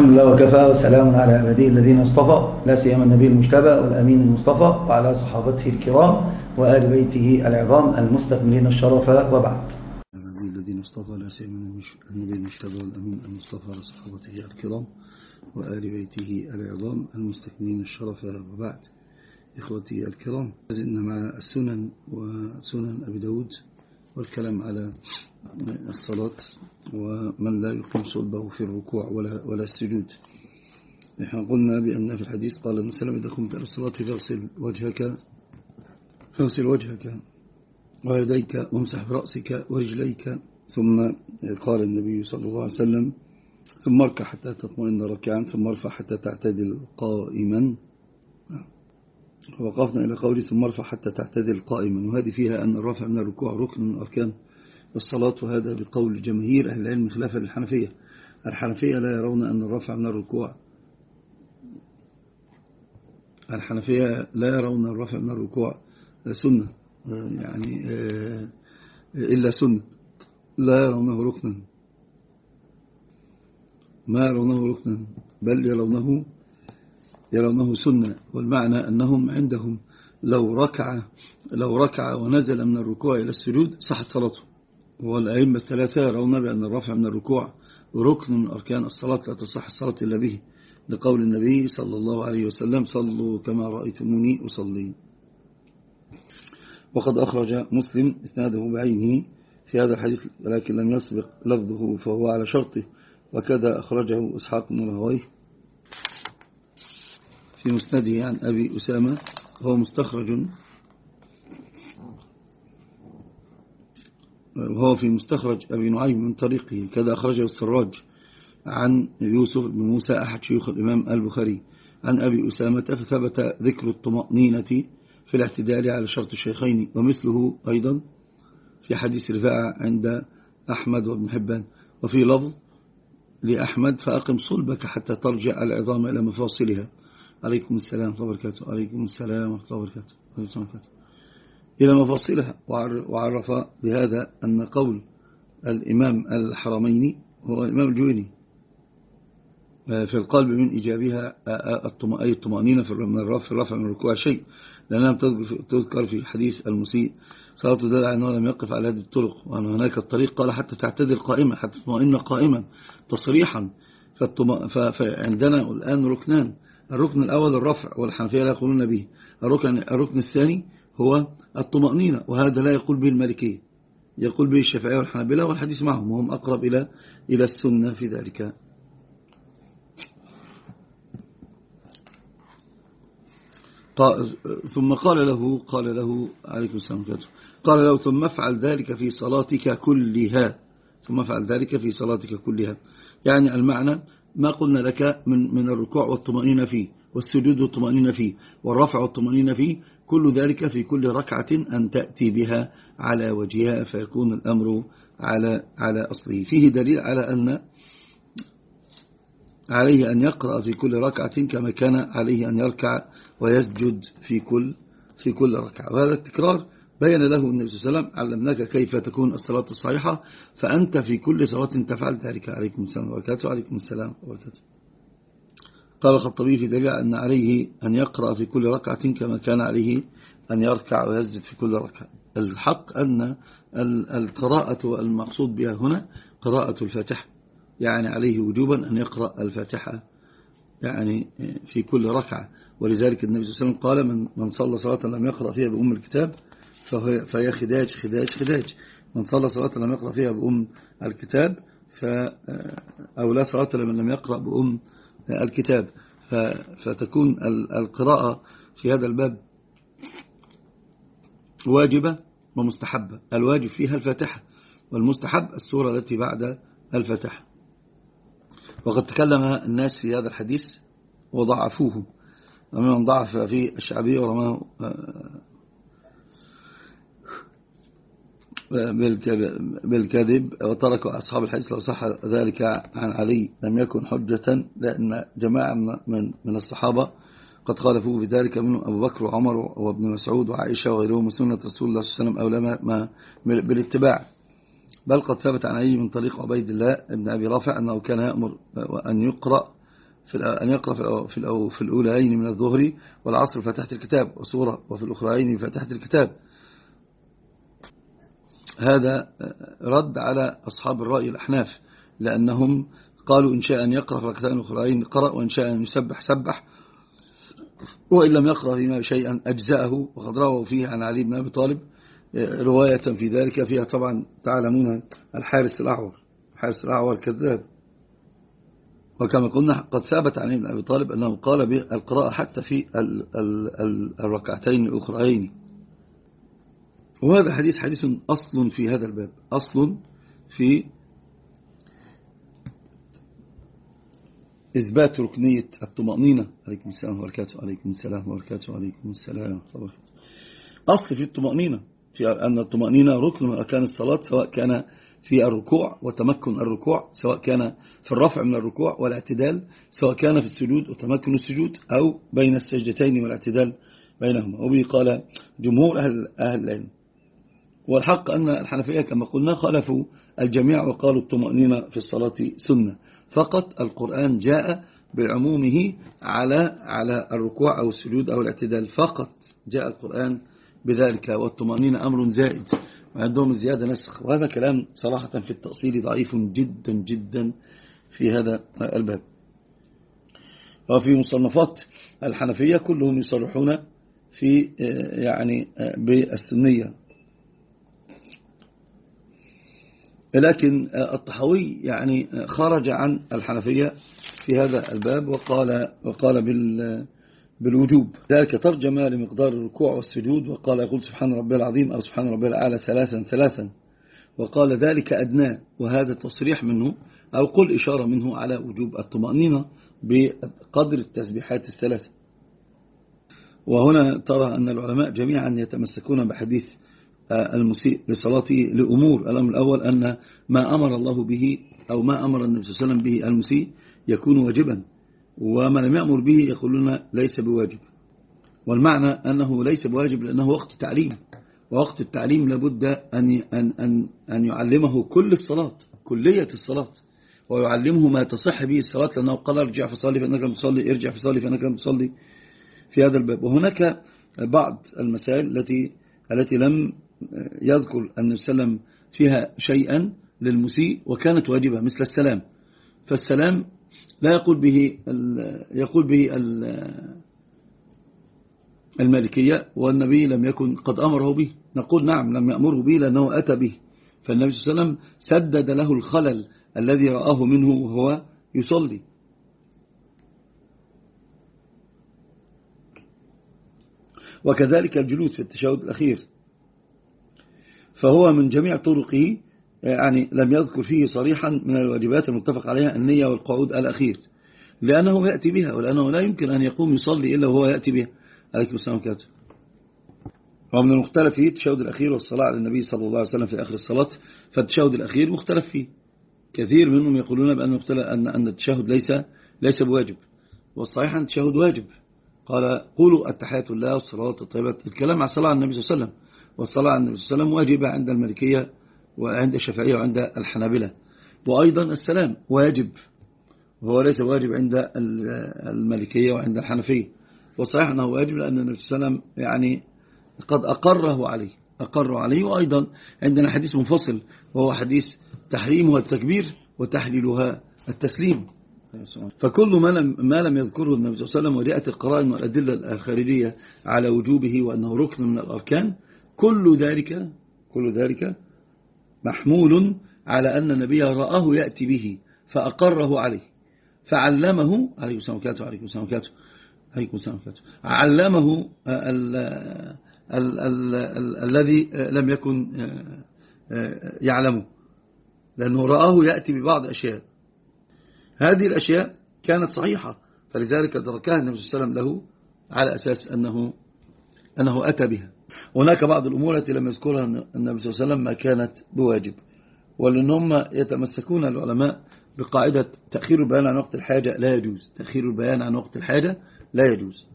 الحمد لله وكفى وسلام على عباده الذين اصطفى لا سيما النبي المجتبى والأمين المصطفى وعلى صحابته الكرام وآل بيته العظام المستكملين الشرف وبعد. الذين اصطفى لا سيما النبي المجتبى والأمين المصطفى على صحابته الكرام وآل بيته العظام المستكملين الشرف وبعد. إخوتي الكرام، لازلنا مع السنن وسنن أبي داود والكلام على الصلاة ومن لا يقيم صلبه في الركوع ولا السجود. نحن قلنا بأن في الحديث قال النبي صلى الله عليه وسلم: إذا قمت إلى الصلاة فاغسل وجهك ويديك وامسح برأسك ورجليك. ثم قال النبي صلى الله عليه وسلم: ثم اركع حتى تطمئن راكعا، ثم ارفع حتى تعتدل قائما. ووقفنا إلى قوله ثم ارفع حتى تعتدل قائما، وهذه فيها أن الرفع من الركوع ركن من أركان الصلاة، وهذا بقول جماهير أهل العلم خلافا للحنفية. الحنفية لا يرون أن الرفع من الركوع سنة، يعني إلا سنة، لا يرونه ركنا، ما يرونه ركنا بل يرونه سنة. والمعنى أنهم عندهم لو ركع ونزل من الركوع إلى السجود صحت صلاته. والأئمة الثلاثة يرون بأن الرفع من الركوع ركن من أركان الصلاة، لا تصح الصلاة إلا به، لقول النبي صلى الله عليه وسلم: صلوا كما رأيتموني أصلي. وقد أخرج مسلم إسناده بعينه في هذا الحديث، ولكن لم يسبق لفظه فهو على شرطه، وكذا أخرجه إسحاق بن راهويه في مسنده عن أبي أسامة، وهو في مستخرج أبي نعيم من طريقه. كذا أخرجه السراج عن يوسف بن موسى أحد شيوخ الإمام البخاري عن أبي أسامة، فثبت ذكر الطمأنينة في الاعتدال على شرط الشيخين، ومثله أيضا في حديث رفاعة عند أحمد وابن حبان. وفي لفظ لأحمد: فأقم صلبك حتى ترجع العظام إلى مفاصلها. عليكم السلام ورحمة الله وبركاته. عليكم السلام ورحمة الله وبركاته. إلى مفاصلها. وعرف بهذا أن قول الإمام الحرمين هو الإمام الجويني في القلب من إيجابها أي الطمأنينة في الرفع من الركوع شيء، لأنها تذكر في حديث المسيء صلاة دل أنه لم يقف على هذه الطرق، وأن هناك الطريق قال حتى تعتدل قائمة، حتى تطمئن قائما تصريحا. فعندنا الآن ركنان: الركن الأول الرفع، والحنفية لا يقولون به. الركن الثاني هو الطمأنينة، وهذا لا يقول به المالكية، يقول به الشافعية والحنابلة، والحديث معهم، وهم أقرب إلى السنة في ذلك. ثم قال له عليكم السلام عليكم، قال له: ثم افعل ذلك في صلاتك كلها. ثم افعل ذلك في صلاتك كلها، يعني المعنى ما قلنا لك من الركوع والطمأنينة فيه، والسجود والطمأنينة فيه، والرفع والطمأنينة فيه، كل ذلك في كل ركعة أن تأتي بها على وجهها، فيكون الأمر على أصله. فيه دليل على أن عليه أن يقرأ في كل ركعة كما كان عليه أن يركع ويسجد في كل ركعة. وهذا التكرار بين له النبي صلى الله عليه وسلم: علمناك كيف تكون الصلاة الصحيحة، فأنت في كل صلاة تفعل ذلك. عليكم السلام وبركاته. عليكم السلام وبركاته. قال الخطبي في دليل أن عليه أن يقرأ في كل ركعة كما كان عليه أن يركع ويسجد في كل ركعة. الحق أن القراءة المقصود بها هنا قراءة الفاتحة، يعني عليه وجوبا أن يقرأ الفاتحة يعني في كل ركعة. ولذلك النبي صلى الله عليه وسلم قال: من صلى صلاة لم يقرأ فيها بأم الكتاب فهي خداج خداج خداج. من صلى صلاة لم يقرأ فيها بأم الكتاب أو لا صلاة لمن لم يقرأ بأم الكتاب. فتكون القراءة في هذا الباب واجبة ومستحبة. الواجب فيها الفاتحة، والمستحب السورة التي بعد الفاتحة. وقد تكلم الناس في هذا الحديث وضعفوه، ومن ضعف في الشعبية ورماه بالكذب، وترك أصحاب الحديث لو صح ذلك عن علي لم يكن حجة، لأن جماعة من الصحابة قد خالفوه بذلك، منهم أبو بكر وعمر وابن مسعود وعائشة وغيرهم، سنة رسول الله صلى الله عليه وسلم أولى بالاتباع. بل قد ثبت عن علي من طريق عبيد الله بن أبي رافع أنه كان يأمر أن يقرأ أن يقرأ في الأولين من الظهر والعصر فتحت الكتاب، وسورة وفي الأخرين فتحت الكتاب. هذا رد على أصحاب الرأي الأحناف، لأنهم قالوا إن شاء أن يقرأ في ركعتين الأخرين قرأ، وإن شاء أن يسبح سبح، وإن لم يقرأ فيما شيئا أجزاءه. وقد رووا فيه عن علي بن أبي طالب رواية في ذلك فيها طبعا تعلمون الحارس الأعور كذاب. وكما قلنا قد ثابت عن ابن أبي طالب أنه قال بالقراءة حتى في الركعتين الأخرين. وهذا حديث أصل في هذا الباب، أصل في إثبات ركنية الطمأنينة. عليكم السلام وبركاته. عليكم السلام وبركاته. عليكم السلام. أصل في الطمأنينة، في أن الطمأنينة ركن من أركان الصلاة، سواء كان في الركوع وتمكن الركوع، سواء كان في الرفع من الركوع والاعتدال، سواء كان في السجود وتمكن السجود، أو بين السجدتين والاعتدال بينهما. وبه قال جمهور أهل العلم. والحق أن الحنفية كما قلنا خالفوا الجميع وقالوا الطمأنينة في الصلاة سنة، فقط القرآن جاء بعمومه على الركوع أو السجود أو الاعتدال، فقط جاء القرآن بذلك. والطمأنينة أمر زائد، وعندهم الزيادة نسخ، وهذا كلام صراحة في التأصيل ضعيف جدا جدا في هذا الباب. وفي مصنفات الحنفية كلهم يصرحون في يعني بالسنية، لكن الطحاوي يعني خرج عن الحنفية في هذا الباب وقال بالوجوب. ذلك ترجم لمقدار الركوع والسجود، وقال يقول سبحان ربي العظيم أو سبحان ربي الأعلى ثلاثا، وقال ذلك أدنى. وهذا تصريح منه أو قل إشارة منه على وجوب الطمأنينة بقدر التسبيحات الثلاثة. وهنا ترى أن العلماء جميعا يتمسكون بحديث المسيء لصلاته لأمور. الأمر الأول أن ما أمر الله به أو ما أمر النبي صلى الله عليه وسلم به المسيء يكون واجبا، وما لم يأمر به يقولون ليس بواجب. والمعنى أنه ليس بواجب لأنه وقت تعليم، ووقت التعليم لابد أن يعلمه كل الصلاة، كلية الصلاة، ويعلمه ما تصح به الصلاة، لأنه قال ارجع فصلي فإنك لم تصلي، ارجع فصلي فإنك لم تصلي في هذا الباب. وهناك بعض المسائل التي لم يذكر النبي صلى الله عليه وسلم فيها شيئا للمسيء وكانت واجبة، مثل السلام. فالسلام لا يقول به المالكية، والنبي لم يكن قد أمره به. نقول نعم لم يأمره به لأنه أتى به، فالنبي صلى الله عليه وسلم سدد له الخلل الذي رآه منه وهو يصلي. وكذلك الجلوس في التشهد الأخير، فهو من جميع طرقه يعني لم يذكر فيه صريحا من الواجبات المتفق عليها النية والقعود الأخير، لأنه يأتي بها، ولأنه لا يمكن أن يقوم يصلي إلا وهو يأتي بها. عليكم السلام عليكم. ومن المختلف فيه التشهد الأخير والصلاة على النبي صلى الله عليه وسلم في آخر الصلاة، فالتشهد الأخير مختلف فيه. كثير منهم يقولون أن التشهد ليس بواجب، والصحيح أن التشهد واجب. قال قولوا التحيات لله والصلوات الطيبات، الكلام على الصلاة على النبي صلى الله عليه وسلم، والصلاة على النبي صلى الله عليه وسلم واجبة عند المالكية وعند الشافعية وعند الحنابلة. وأيضا السلام واجب، وهو ليس واجب عند المالكية وعند الحنفية. والصحيح أنه واجب لأن النبي صلى الله عليه وسلم يعني قد أقر عليه. وأيضا عندنا حديث منفصل وهو حديث تحريمها التكبير وتحليلها التسليم. فكل ما لم يذكره النبي صلى الله عليه وسلم وجاءت القرائن والأدلة الخارجية على وجوبه وأنه ركن من الأركان، كل ذلك محمول على أن النبي رآه يأتي به فأقره عليه فعلمه. عليه السلام وكاته. عليكم السلام وكاته. عليكم السلام وكاته. علمه الذي لم يكن يعلمه، لأنه رآه يأتي ببعض أشياء. هذه الأشياء كانت صحيحة، فلذلك تركها النبي صلى الله عليه وسلم له على أساس أنه أتى بها. هناك بعض الأمور التي لم يذكرها النبي صلى الله عليه وسلم ما كانت بواجب، ولأنهم يتمسكون العلماء بقاعدة تأخير البيان عن وقت الحاجة لا يجوز. تأخير البيان عن وقت الحاجة لا يجوز.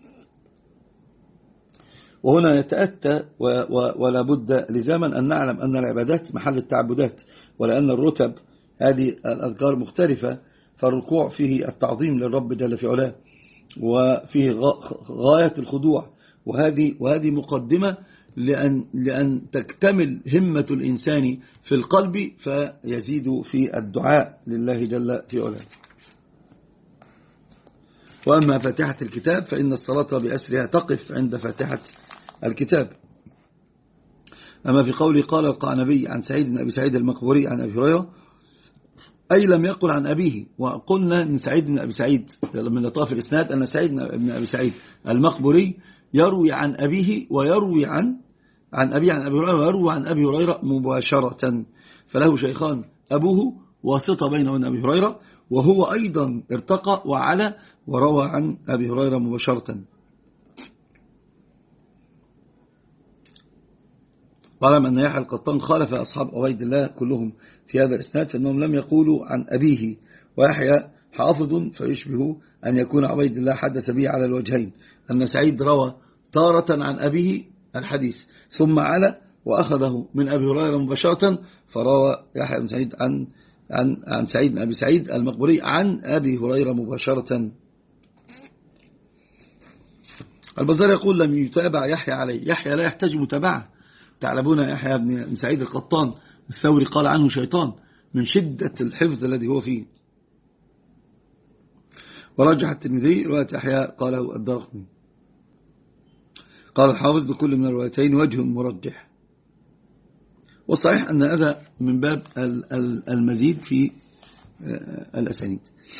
وهنا يتأتى ولا بد لزاما أن نعلم أن العبادات محل التعبدات، ولأن الرتب هذه الأذكار مختلفة، فالركوع فيه التعظيم للرب جل في علاه، وفيه غاية الخضوع، وهذه مقدمة لأن تكتمل همة الإنسان في القلب فيزيد في الدعاء لله جل في علاه. وأما فاتحة الكتاب فإن الصلاة بأسرها تقف عند فاتحة الكتاب. أما في قوله قال القعنبي عن سعيد بن أبي سعيد المقبوري عن أبي هريرة، أي لم يقل عن أبيه. وقلنا أن سعيد بن أبي سعيد من لطاف الإسناد أن سعيد بن أبي سعيد المقبوري يروي عن أبيه ويروي عن أبي هريرة ويروي عن أبي هريرة مباشرة، فله شيخان، أبوه واسطة بينه وبين أبي هريرة، وهو أيضا ارتقى وعلى وروى عن أبي هريرة مباشرة. واعلم أن يحيى القطان خالف أصحاب عبيد الله كلهم في هذا الإسناد، فإنهم لم يقولوا عن أبيه، ويحيى حافظ فيشبه أن يكون عبيد الله حدث به على الوجهين، أن سعيد روى تارة عن أبيه الحديث ثم على وأخذه من أبي هريرة مباشرة، فروى يحيى بن سعيد عن سعيد بن أبي سعيد المقبوري عن أبي هريرة مباشرة. البزار يقول لم يتابع يحيى عليه، يحيى لا يحتاج متابعة. تعلمون يحيى بن سعيد القطان الثوري قال عنه شيطان من شدة الحفظ الذي هو فيه. ورجح الترمذي رواية يحيى قاله الدارقطني. قال الحافظ بكل من الروايتين وجه مرجح، والصحيح أن هذا من باب المزيد في الأسانيد.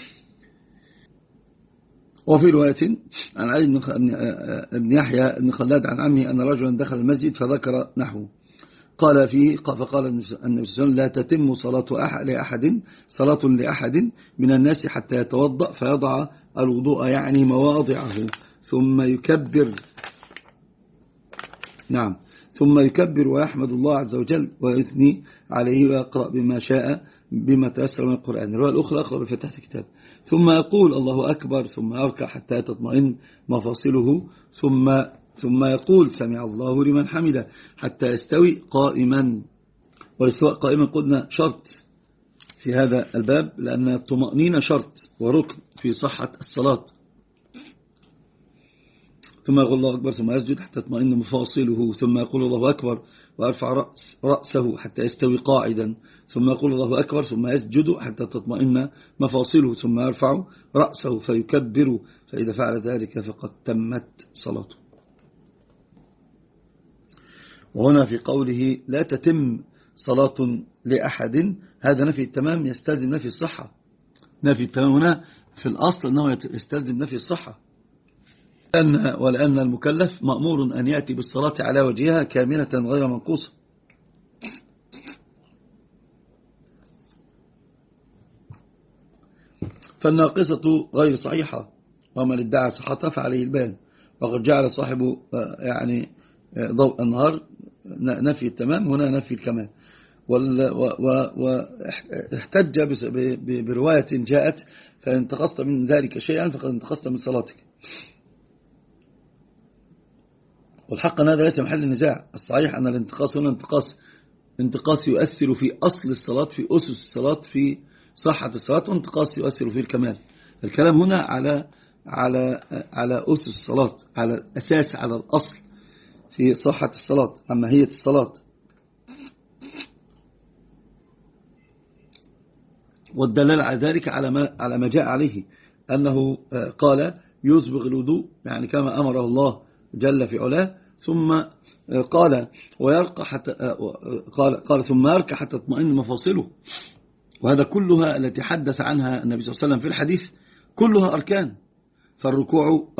وفي رواية عن علي بن يحيى بن خلاد عن عمه أن رجلا دخل المسجد فذكر نحوه، قال فيه فقال النبي صلى الله عليه وسلم لا تتم صلاة لأحد من الناس حتى يتوضأ فيضع الوضوء يعني مواضعه ثم يكبر ويحمد الله عز وجل ويثني عليه ويقرأ بما شاء بما تيسر من القرآن. الرواية الأخرى أقرأ بفتحة الكتاب ثم يقول الله أكبر ثم يركع حتى تطمئن مفاصله ثم يقول سمع الله لمن حمده حتى يستوي قائما. والاستواء قائما قلنا شرط في هذا الباب، لأن الطمأنينة شرط وركن في صحة الصلاة. ثم يقول الله أكبر ثم يسجد حتى تطمئن مفاصله، ثم يقول الله أكبر ويرفع رأسه حتى يستوي قاعدا، ثم يقول الله أكبر ثم يسجد حتى تطمئن مفاصله، ثم يرفع رأسه فيكبر، فإذا فعل ذلك فقد تمت صلاته. وهنا في قوله لا تتم صلاة لأحد هذا نفي التمام يستلزم نفي الصحة. نفي التمام هنا في الأصل أنه يستلزم نفي الصحة، ولأن المكلف مأمور أن يأتي بالصلاة على وجهها كاملة غير منقوصة. فالناقصة غير صحيحة، ومن ادعى صحتها فعليه البيان. وقد جعل صاحبه يعني ضوء النهار نفي التمام، هنا نفي الكمال. واحتج برواية جاءت فإن انتقصت من ذلك شيئا فقد انتقصت من صلاتك. والحق أن هذا ليس محل النزاع. الصحيح أن الانتقاص هنا انتقاص يؤثر في أصل الصلاة، في أسس الصلاة، في صحة الصلاة، وانتقاص يؤثر في الكمال. الكلام هنا على أسس الصلاة، على الأساس، على الأصل في صحة الصلاة، عن ماهية الصلاة. والدلالة على ذلك على ما جاء عليه أنه قال يسبغ الوضوء يعني كما أمره الله جل في علاه، ثم قال ويرقى حتى قال ثم يركع حتى تطمئن مفاصله. وهذا كلها التي حدث عنها النبي صلى الله عليه وسلم في الحديث كلها أركان. فالركوع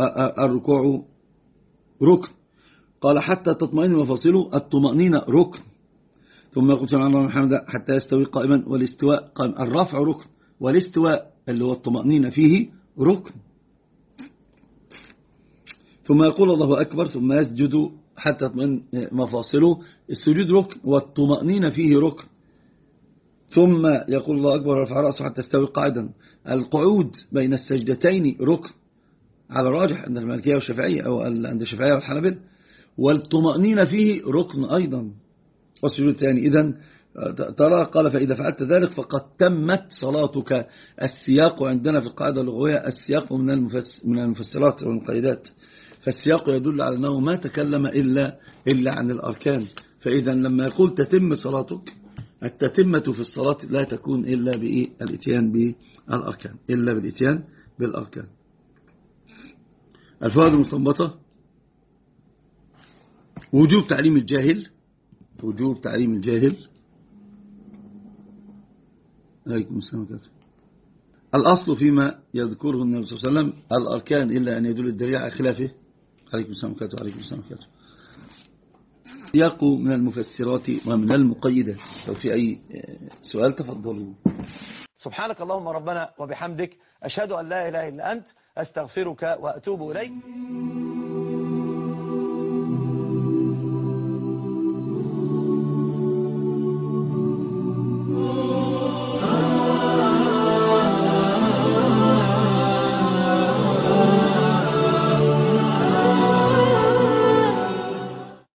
ركن، قال حتى تطمئن مفاصله، الطمأنينة ركن. ثم يقول سمع الله لمن حمده حتى يستوي قائما، والاستواء قائم، الرفع ركن، والاستواء اللي هو الطمأنينة فيه ركن. ثم يقول الله أكبر ثم يسجد حتى تطمئن مفاصله، السجود ركن والطمأنينة فيه ركن. ثم يقول الله أكبر ورفع رأسه حتى يستوي قاعدا، القعود بين السجدتين ركن على الراجح عند المالكية والشافعية أو عند الشافعية والحنابلة، والطمأنينة فيه ركن أيضا، والسجود الثاني. إذن ترى قال فإذا فعلت ذلك فقد تمت صلاتك. السياق عندنا في القاعدة اللغوية السياق من المفسرات والمقيدات، فالسياق يدل على أنه ما تكلم إلا عن الأركان. فإذا لما يقول تتم صلاتك، التتمة في الصلاة لا تكون إلا بالإتيان بالأركان، إلا بالإتيان بالأركان. الفوائد المستنبطة: وجوب تعليم الجاهل، وجوب تعليم الجاهل. عليكم السلام عليكم. الأصل فيما يذكره النبي صلى الله عليه وسلم الأركان إلا أن يدل الدليل على خلافه. عليكم السلام عليكم. عليكم السلام عليكم. يقو من المفسرات ومن المقيدات. لو في أي سؤال تفضلوا. سبحانك اللهم ربنا وبحمدك، أشهد أن لا إله إلا أنت، أستغفرك وأتوب إليك.